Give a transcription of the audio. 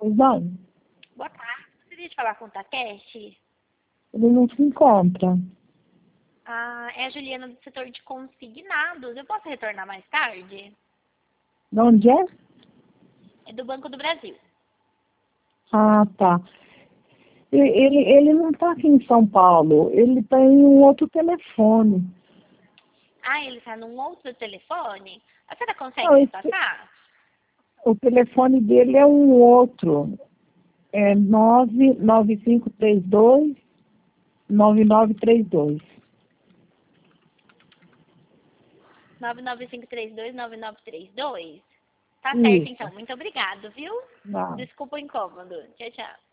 Não, Boa tarde. Gostaria de falar com o Takeshi? ele não se encontra. Ah, é a Juliana do setor de consignados. Eu posso retornar mais tarde? De onde é? É do Banco do Brasil. Ah, tá. Ele não está aqui em São Paulo, ele está em um outro telefone. Ah, ele está num outro telefone? A senhora consegue Não, me passar? o telefone dele é um outro. É 99532-9932. 995329932? Tá certo, Isso. então. Muito obrigado, viu? Não. Desculpa o incômodo. Tchau, tchau.